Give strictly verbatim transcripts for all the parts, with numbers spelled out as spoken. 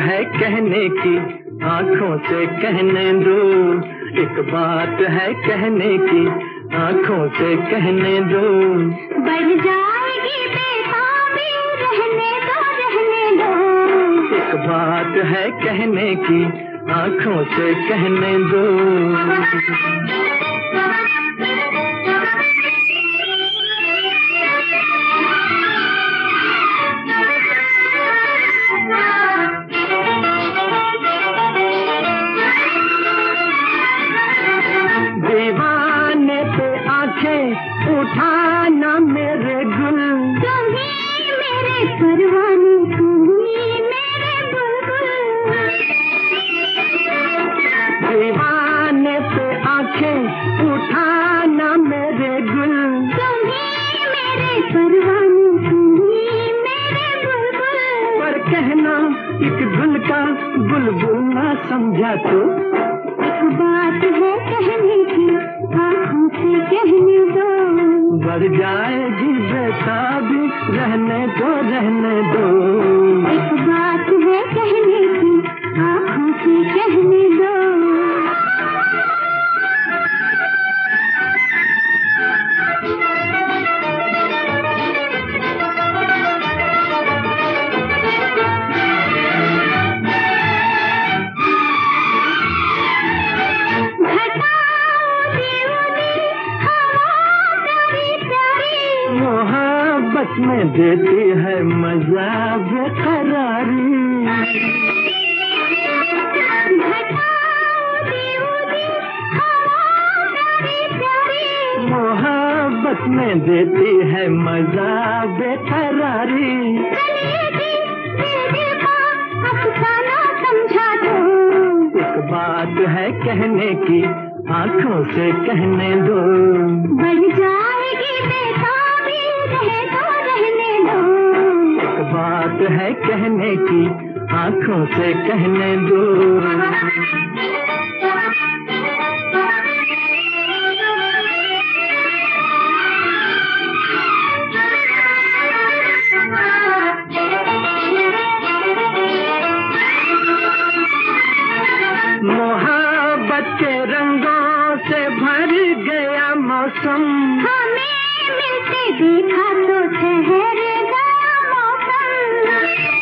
है कहने की, आँखों से कहने दो। एक बात है कहने की, आँखों से कहने दो। बढ़ जाएगी बेताबी, रहने दो रहने दो। एक बात है कहने की, आँखों से कहने दो। दीवाने पे आंखें उठाना मेरे गुल, तुम्ही मेरे परवाने, तुम्ही मेरे बुलबुल। दीवाने पे आंखें उठाना मेरे गुल, तुम्ही मेरे परवाने, तुम्ही मेरे बुलबुल। पर कहना एक गुल का बुलबुल ना समझा तो। एक बात है कहने की, आँखों से कहने दो। बढ़ जाएगी बेताबी, रहने दो रहने दो। एक बात है कहने की, आँखों से कहने दो। मोहब्बत में देती है मजा बेकरारी। मोहब्बत में देती है मजा बेकरारी। समझा दो। एक बात है कहने की, आँखों से कहने दो। बढ़ जाएगी बेताबी, रहे दो रहने दो। एक बात है कहने की, आँखों से कहने दो। मोहब्बत के रंगों से भर गया मौसम, हमें मिलते देखा तो ठहर गया मौसम।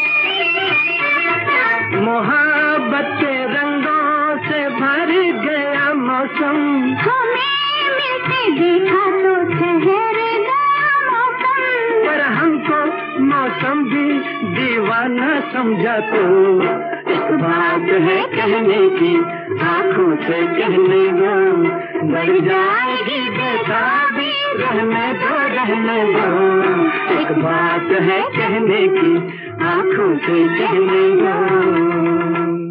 मोहब्बत के रंगों से भर गया मौसम, हमें मिलते देखा तो ठहर गया मौसम। पर हमको मौसम भी दीवाना समझा तो। एक बात है कहने की, आँखों से कहने दो। बढ़ जाएगी बेताबी, रहने दो रहने दो। एक बात है कहने की, आँखों से कहने दो।